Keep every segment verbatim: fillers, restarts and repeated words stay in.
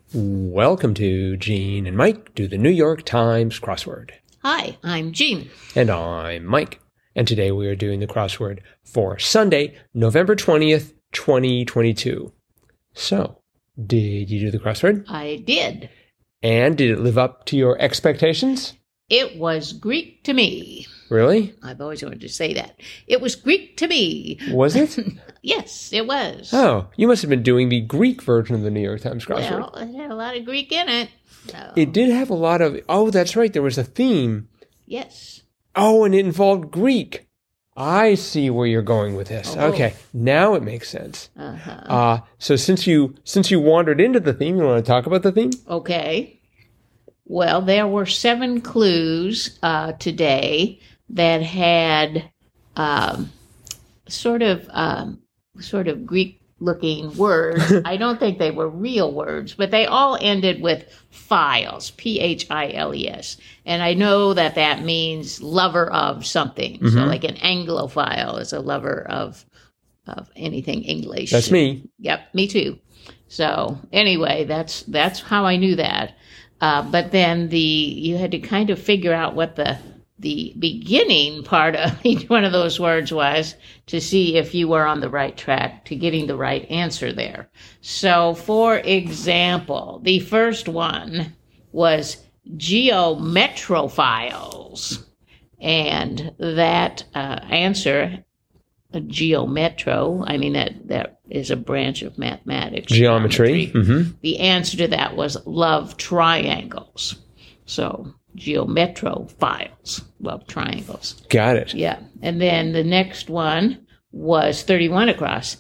Welcome to Gene and Mike do the New York Times crossword. Hi, I'm Jean. And I'm Mike. And today we are doing the crossword for Sunday, November twentieth, twenty twenty-two. So, did you do the crossword? I did. And did it live up to your expectations? It was Greek to me. Really? I've always wanted to say that. It was Greek to me. Was it? Yes, it was. Oh, you must have been doing the Greek version of the New York Times crossword. Well, it had a lot of Greek in it. So. It did have a lot of... Oh, that's right. There was a theme. Yes. Oh, and it involved Greek. I see where you're going with this. Oh. Okay, now it makes sense. Uh-huh. Uh, so since you since you wandered into the theme, you want to talk about the theme? Okay. Well, there were seven clues uh, today that had um, sort of um, sort of Greek-looking words. I don't think they were real words, but they all ended with files, P H I L E S. And I know that that means lover of something. Mm-hmm. So like an Anglophile is a lover of of anything English. That's me. Yep, me too. So anyway, that's that's how I knew that. Uh, but then the you had to kind of figure out what the the beginning part of each one of those words was to see if you were on the right track to getting the right answer there. So, for example, the first one was geometrophiles. And that uh, answer, geometro, I mean, that, that is a branch of mathematics. Geometry. Geometry. Mm-hmm. The answer to that was love triangles. So, geometrophiles, love triangles. Got it. Yeah. And then the next one was thirty-one across,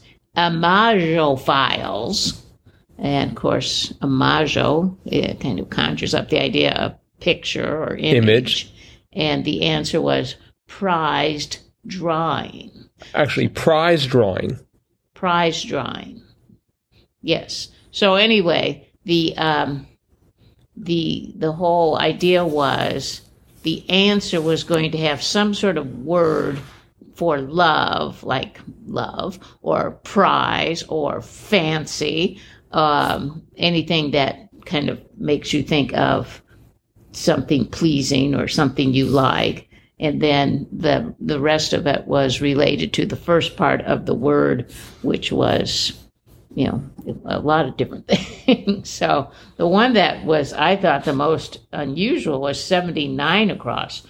imagophiles. And, of course, imago, it kind of conjures up the idea of picture or image. Image. And the answer was prized drawing. Actually, prize drawing. Prize drawing. Yes. So anyway, the um, the the whole idea was the answer was going to have some sort of word for love, like love, or prize, or fancy, um, anything that kind of makes you think of something pleasing or something you like. And then the the rest of it was related to the first part of the word, which was, you know, a lot of different things. So the one that was, I thought, the most unusual was seventy-nine across,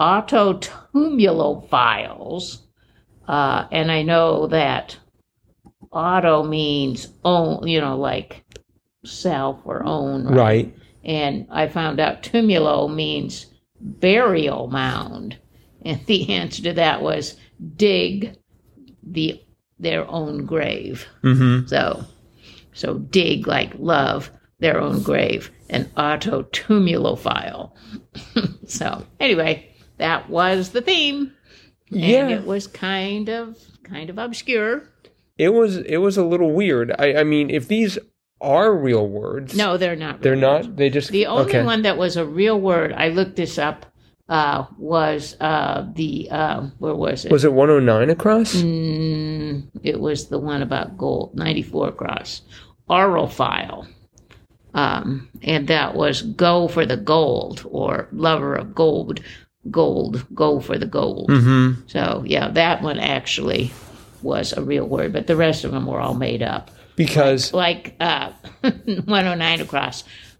autotumulophiles. Uh, and I know that auto means own, you know, like self or own. Right? Right. And I found out tumulo means burial mound. And the answer to that was dig the their own grave. Mm-hmm. So, so dig like love their own grave, an autotumulophile. So anyway, that was the theme, and yeah. it was kind of kind of obscure. It was it was a little weird. I, I mean, if these are real words, no, they're not. Real they're words. not. They just the only okay. one that was a real word. I looked this up. Uh, was uh, the uh, where was it? Was it one oh nine across? Mm, it was the one about gold, ninety-four across. Orophile. Um, and that was go for the gold, or lover of gold, gold, go for the gold. Mm-hmm. So, yeah, that one actually was a real word, but the rest of them were all made up. Because... Like, like uh, one oh nine across,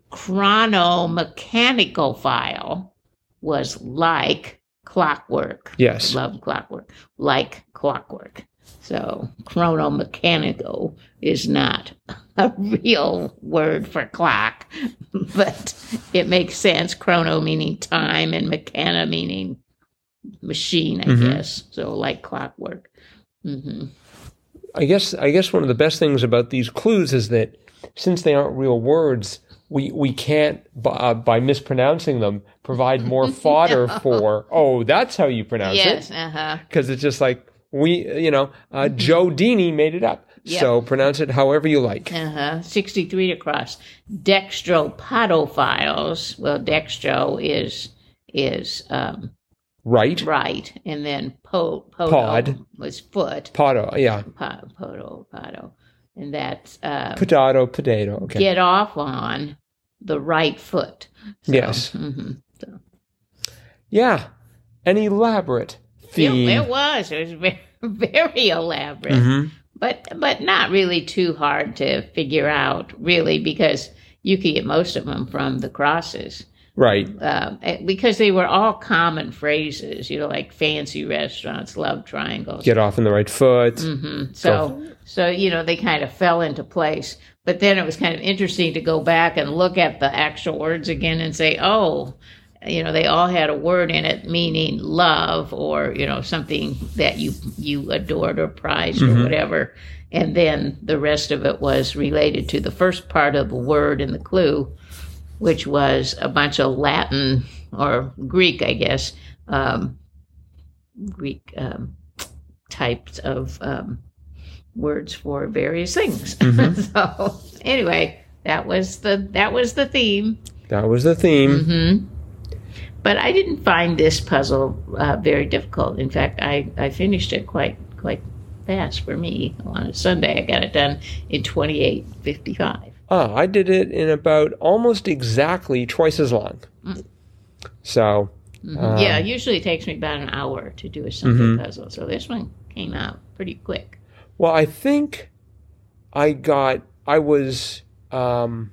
chronomechanicophile was like clockwork. Yes. Love clockwork. Like clockwork. So chronomechanico is not a real word for clock, but it makes sense. Chrono meaning time and mechana meaning machine, I mm-hmm. guess. So like clockwork. Mm-hmm. I guess I guess one of the best things about these clues is that since they aren't real words, we we can't uh, by mispronouncing them provide more fodder no. for. Oh, that's how you pronounce yes, it. Yes, uh huh. Because it's just like we, you know, uh, mm-hmm. Joe Dini made it up. Yep. So pronounce it however you like. Uh huh. Sixty-three across. Dextropodophiles. Well, dextro is is um, right, right, and then po, podo pod was foot. Podo, yeah. Po, podo, podo. and that's uh, Potato, potato. Okay. get off on the right foot. So, Yes. mhm, so. Yeah. An elaborate theme. It, it was. It was very, very elaborate, Mhm. but but not really too hard to figure out, really, because you could get most of them from the crosses. Right. Um, eh, because they were all common phrases, you know, like fancy restaurants, love triangles. Get off on the right foot. hmm So, so you know, they kind of fell into place. But then it was kind of interesting to go back and look at the actual words again and say, oh, you know, they all had a word in it meaning love, or you know, something that you you adored or prized or Mhm. whatever. And then the rest of it was related to the first part of the word in the clue, which was a bunch of Latin or Greek, I guess, um, Greek um, types of um, words for various things. Mhm. So anyway, that was the that was the theme. That was the theme. hmm But I didn't find this puzzle uh, very difficult. In fact, I, I finished it quite quite fast for me. On a Sunday, I got it done in twenty-eight fifty-five. Ah, I did it in about almost exactly twice as long. Mm. So, Mhm. um, yeah, usually it takes me about an hour to do a Sunday Mhm. puzzle. So this one came out pretty quick. well, I think I got, I was, um,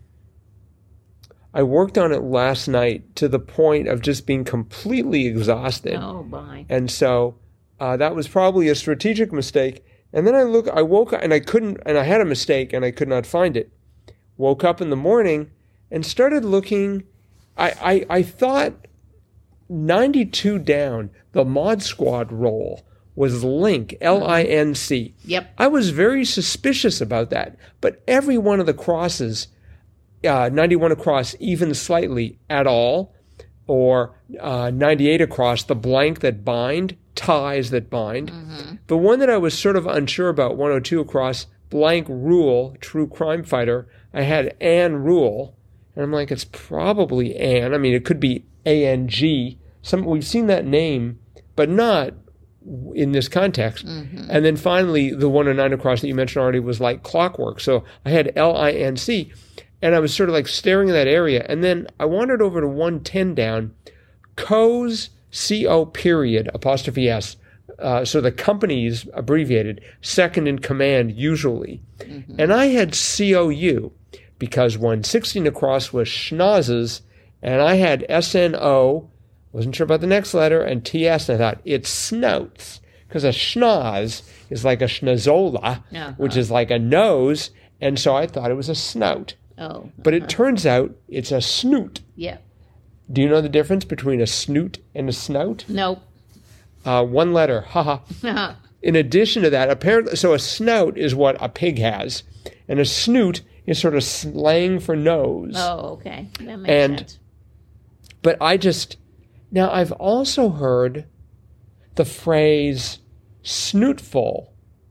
I worked on it last night to the point of just being completely exhausted. Oh, boy. And so uh, that was probably a strategic mistake. And then I look, I woke up and I couldn't, and I had a mistake and I could not find it. Woke up in the morning and started looking. I, I, I thought ninety-two down, the Mod Squad role was Link, L I N C. Yep. I was very suspicious about that. But every one of the crosses, uh, ninety-one across even slightly at all, or uh, ninety-eight across, the blank that bind, ties that bind. Mm-hmm. The one that I was sort of unsure about, one oh two across, blank rule, true crime fighter, I had Ann Rule, and I'm like, it's probably Ann. I mean, it could be A N G. Some, we've seen that name, but not in this context. Mm-hmm. And then finally, the one oh nine across that you mentioned already was like clockwork. So I had L I N C, and I was sort of like staring in that area. And then I wandered over to one ten down, Co's, C O period, apostrophe S. Uh, so the company's abbreviated, second in command usually. Mm-hmm. And I had C O U because one sixteen across was schnozzes, and I had S N O, wasn't sure about the next letter, and T S, and I thought, it's snouts, because a schnoz is like a schnozola, Uh-huh. which is like a nose, and so I thought it was a snout. Oh. But it turns out it's a snoot. Yep. Do you know the difference between a snoot and a snout? Nope. Uh, one letter, haha. In addition to that, apparently, so a snout is what a pig has, and a snoot is sort of slang for nose. Oh, okay. That makes And- sense. But I just, now I've also heard the phrase snootful,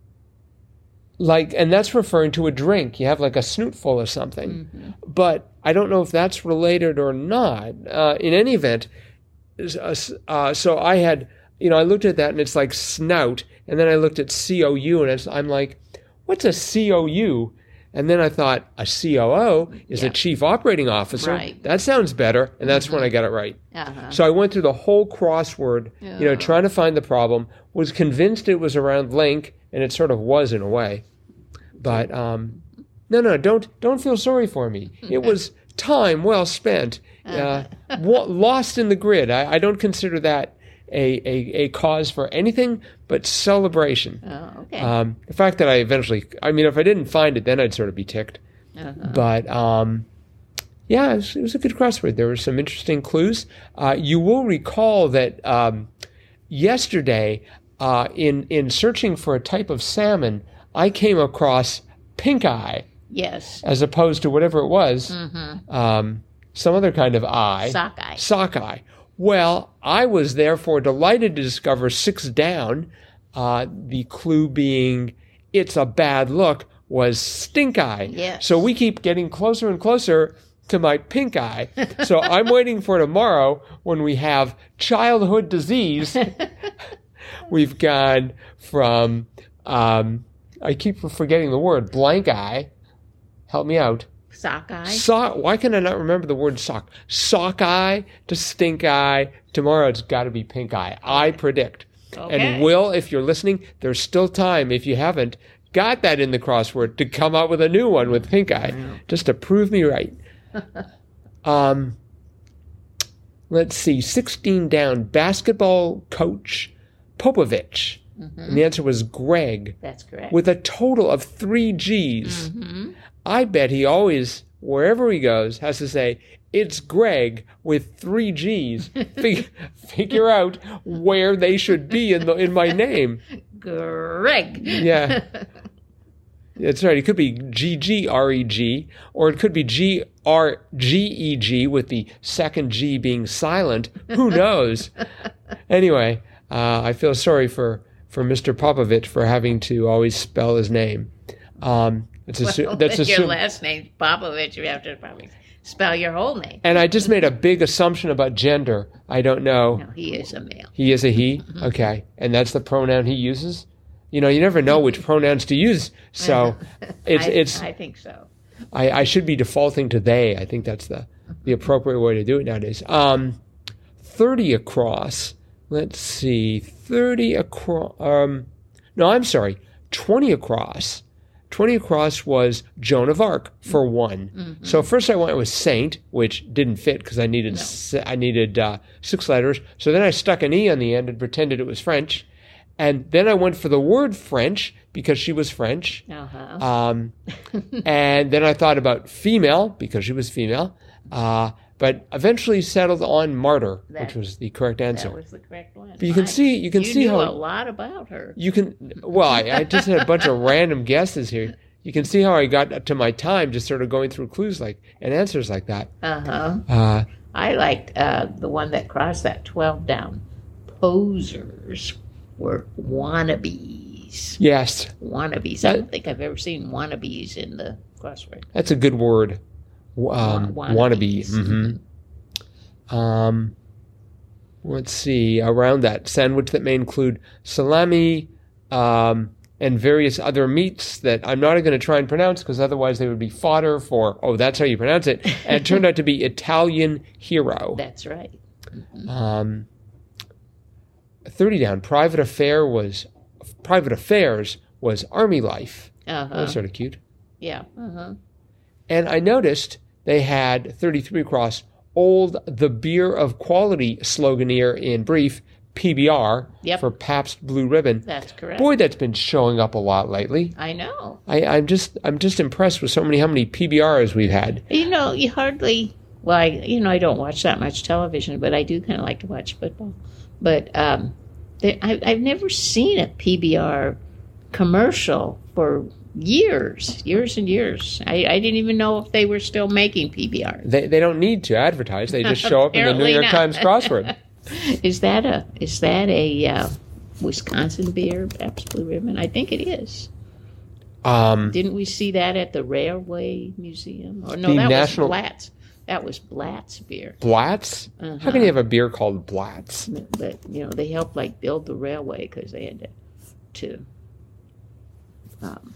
like, and that's referring to a drink. You have like a snootful of something, Mm-hmm. but I don't know if that's related or not. Uh, in any event, uh, so I had, you know, I looked at that and it's like snout, and then I looked at C O U and it's, I'm like, what's a C O U? And then I thought a C O O is Yeah. a chief operating officer. Right. That sounds better, and that's when I got it right. Uh-huh. So I went through the whole crossword, you know, Oh. trying to find the problem, was convinced it was around Link, and it sort of was in a way. But um, no, no, don't don't feel sorry for me. It was time well spent, uh, wa- lost in the grid. I, I don't consider that a, a, a cause for anything but celebration. Oh, okay. Um, the fact that I eventually, I mean, if I didn't find it, then I'd sort of be ticked. Uh-huh. But um, yeah, it was, it was a good crossword. There were some interesting clues. Uh, you will recall that um, yesterday, uh, in in searching for a type of salmon, I came across pink eye Yes. as opposed to whatever it was, Mm-hmm. um, some other kind of eye. Sockeye. Sockeye. Well, I was therefore delighted to discover six down, uh, the clue being it's a bad look, was stink eye. Yes. So we keep getting closer and closer to my pink eye. So I'm waiting for tomorrow when we have childhood disease. We've gone from um, I keep forgetting the word. Blank eye. Help me out. Sockeye. Sock. Why can I not remember the word sock? Sock eye to stink eye. Tomorrow it's got to be pink eye. I predict. Okay. And Will, if you're listening, there's still time, if you haven't got that in the crossword, to come up with a new one with pink eye, just to prove me right. um, let's see, sixteen down, basketball coach Popovich. Mm-hmm. And the answer was Greg. That's correct. With a total of three G's. Mm-hmm. I bet he always, wherever he goes, has to say, it's Greg with three G's. Fig- figure out where they should be in the in my name. Greg. Yeah. That's right. It could be G G R E G, or it could be G R G E G with the second G being silent. Who knows? Anyway, uh, I feel sorry for, for Mister Popovich for having to always spell his name. Um, it's assu- well, that's your assume- last name's Popovich. You have to probably spell your whole name. And I just made a big assumption about gender. I don't know. No, he is a male. He is a he? Mm-hmm. Okay. And that's the pronoun he uses? You know, you never know which pronouns to use. So it's... I, it's. I think so. I, I should be defaulting to they. I think that's the, the appropriate way to do it nowadays. Um, thirty across. Let's see. thirty across. Um, no, I'm sorry. twenty across. twenty across was Joan of Arc for one. Mm-hmm. So first I went with Saint, which didn't fit because I needed no. se- I needed uh, six letters. So then I stuck an E on the end and pretended it was French. And then I went for the word French because she was French. Uh-huh. Um, and then I thought about female because she was female. Uh, but eventually settled on martyr, that, which was the correct answer. That was the correct one. But you can I, see, you can you see knew how a lot about her. You can. Well, I, I just had a bunch of random guesses here. You can see how I got to my time just sort of going through clues like and answers like that. Uh-huh. Uh I liked uh, the one that crossed that twelve down. Posers were wannabes. Yes. Wannabes. I don't think I've ever seen wannabes in the crossword. That's a good word. Um, wannabe. Mm-hmm. Um, let's see. Around that sandwich that may include salami um, and various other meats that I'm not going to try and pronounce because otherwise they would be fodder for, oh, that's how you pronounce it. And it turned out to be Italian hero. That's right. Mm-hmm. Um, thirty down. Private affair was private affairs was army life. Uh-huh. That was sort of cute. Yeah. Uh-huh. And I noticed they had thirty-three across old the beer of quality sloganeer in brief P B R yep. for Pabst Blue Ribbon. That's correct. Boy, that's been showing up a lot lately. I know. I, I'm just I'm just impressed with so many how many P B Rs we've had. You know, you hardly. Well, I you know I don't watch that much television, but I do kind of like to watch football. But um, they, I, I've never seen a P B R commercial for years, years and years. I, I didn't even know if they were still making P B Rs. They they don't need to advertise. They just show up in the New York not. Times crossword. Is that a is that a uh, Wisconsin beer, Pabst Blue Ribbon? I think it is. Um, Didn't we see that at the Railway Museum? Or no, the that National... was Blatz. That was Blatz beer. Blatz? Uh-huh. How can you have a beer called Blatz? But you know, they helped like build the railway because they had to, to um,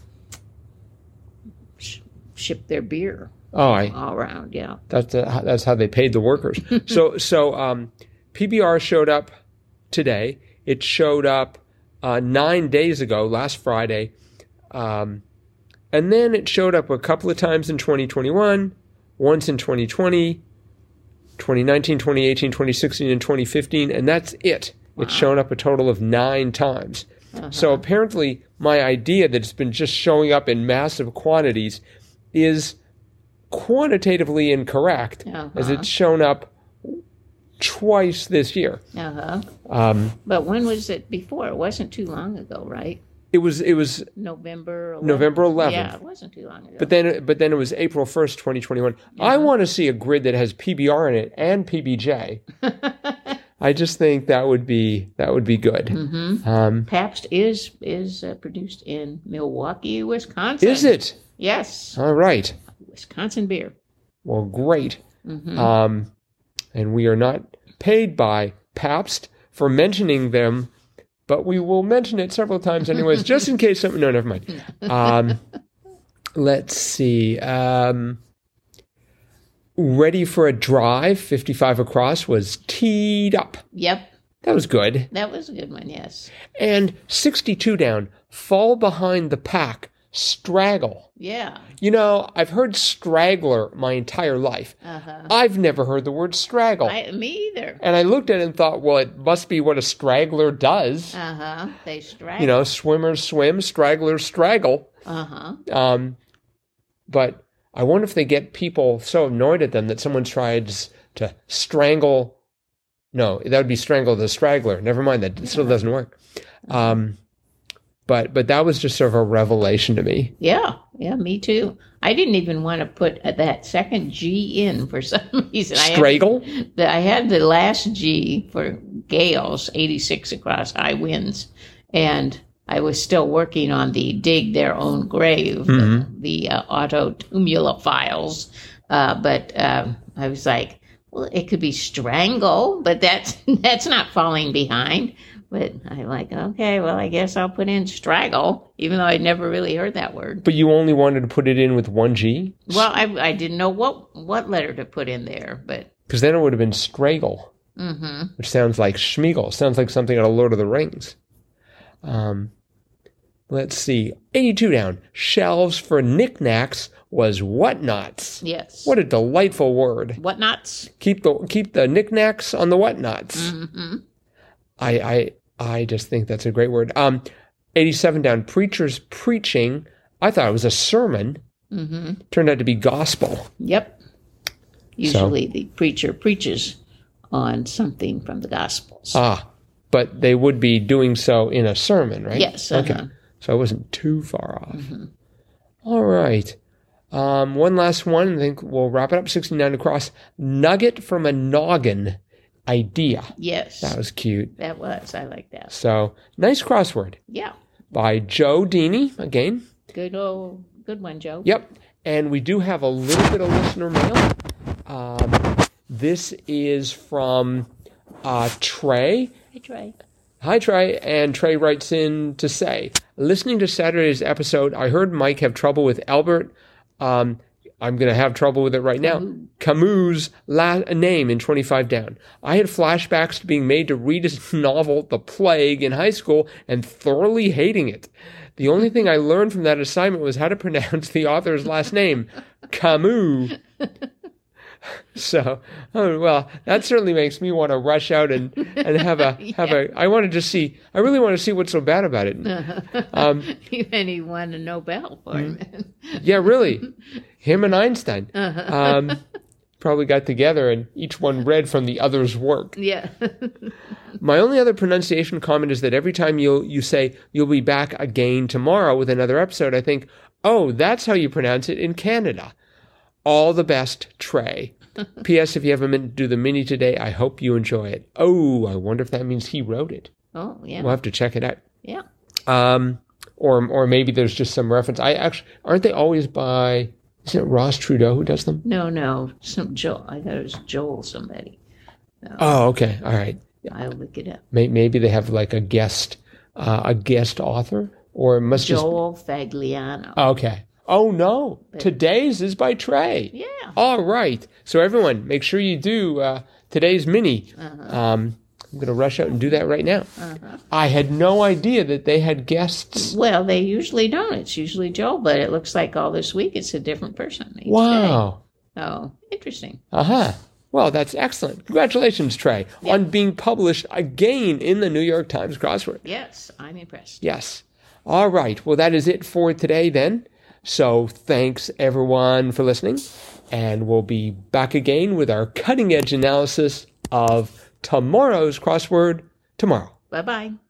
sh- ship their beer. Oh, I, all around, yeah. That's uh, that's how they paid the workers. so so um, P B R showed up today. It showed up uh, nine days ago, last Friday, um, and then it showed up a couple of times in twenty twenty-one, once in twenty twenty, twenty nineteen, twenty eighteen, twenty sixteen, and twenty fifteen, and that's it. Wow. It's shown up a total of nine times. Uh-huh. So apparently, my idea that it's been just showing up in massive quantities is quantitatively incorrect, uh-huh. as it's shown up twice this year. Uh-huh. Um, but when was it before? It wasn't too long ago, right? It was. It was November eleventh. November eleventh. Yeah, it wasn't too long ago. But then, but then it was April first, twenty twenty-one. Uh-huh. I want to see a grid that has P B R in it and P B J. I just think that would be that would be good. Mm-hmm. Um, Pabst is is uh, produced in Milwaukee, Wisconsin. Is it? Yes. All right. Wisconsin beer. Well, great. Mm-hmm. Um, and we are not paid by Pabst for mentioning them but we will mention it several times anyways, just in case something. No, never mind. Um, let's see. Um, ready for a drive, fifty-five across, was teed up. Yep. That was good. That was a good one, yes. And sixty-two down, fall behind the pack, straggle. Yeah. You know, I've heard straggler my entire life. Uh-huh. I've never heard the word straggle. I, me either. And I looked at it and thought, well, it must be what a straggler does. Uh-huh. They straggle. You know, swimmers swim, stragglers straggle. Uh-huh. Um, but I wonder if they get people so annoyed at them that someone tries to strangle. No, that would be strangle the straggler. Never mind, that yeah. still doesn't work. Um, but but that was just sort of a revelation to me. Yeah, yeah, me too. I didn't even want to put that second G in for some reason. Straggle? I had the, I had the last G for gales, eighty-six across high winds, and I was still working on the dig their own grave, mm-hmm. the, the uh, auto tumula files, uh, but uh, I was like, well, it could be strangle, but that's that's not falling behind. But I'm like, okay, well, I guess I'll put in straggle, even though I'd never really heard that word. But you only wanted to put it in with one G? Well, I I didn't know what, what letter to put in there, but... Because then it would have been straggle, mm-hmm. which sounds like Schmeagol. Sounds like something out of Lord of the Rings. Um, let's see. eighty-two down. Shelves for knickknacks was whatnots. Yes. What a delightful word. Whatnots? Keep the keep the knickknacks on the whatnots. Mm-hmm. I I I just think that's a great word. Um, eighty-seven down. Preachers preaching. I thought it was a sermon. Mm-hmm. Turned out to be gospel. Yep. Usually so, the preacher preaches on something from the Gospels. Ah, but they would be doing so in a sermon, right? Yes. Uh-huh. Okay. So I wasn't too far off. Mm-hmm. All right. Um, one last one. I think we'll wrap it up. sixty-nine across. Nugget from a noggin idea. Yes. That was cute. That was. I like that. So, nice crossword. Yeah. By Joe Deeney, again. Good old, good one, Joe. Yep. And we do have a little bit of listener mail. Um, this is from uh, Trey. Hey, Trey. Hi, Trey. And Trey writes in to say, listening to Saturday's episode, I heard Mike have trouble with Albert. Um, I'm going to have trouble with it right now. Camus' la- name in twenty-five down. I had flashbacks to being made to read his novel, The Plague, in high school and thoroughly hating it. The only thing I learned from that assignment was how to pronounce the author's last name, Camus. So, oh, well, that certainly makes me want to rush out and, and have a yeah. have a. I want to just see. I really want to see what's so bad about it. Um, and he won a Nobel for it. Yeah, really. Him and Einstein um, probably got together and each one read from the other's work. Yeah. My only other pronunciation comment is that every time you you say you'll be back again tomorrow with another episode, I think, oh, that's how you pronounce it in Canada. All the best, Trey. P S. If you have a minute to do the mini today, I hope you enjoy it. Oh, I wonder if that means he wrote it. Oh, yeah. We'll have to check it out. Yeah. Um, or or maybe there's just some reference. I actually aren't they always by? Isn't it Ross Trudeau who does them? No, no. Some Joel. I thought it was Joel somebody. No. Oh, okay. All right. I'll look it up. Maybe they have like a guest, uh, a guest author, or it must Joel just Fagliano. Okay. Oh, no. But today's is by Trey. Yeah. All right. So, everyone, make sure you do uh, today's mini. Uh-huh. Um, I'm going to rush out and do that right now. Uh-huh. I had no idea that they had guests. Well, they usually don't. It's usually Joel, but it looks like all this week it's a different person. Each Wow. Day. Oh, interesting. Uh-huh. Well, that's excellent. Congratulations, Trey, yep. on being published again in the New York Times crossword. Yes, I'm impressed. Yes. All right. Well, that is it for today then. So thanks, everyone, for listening. And we'll be back again with our cutting-edge analysis of tomorrow's crossword tomorrow. Bye-bye.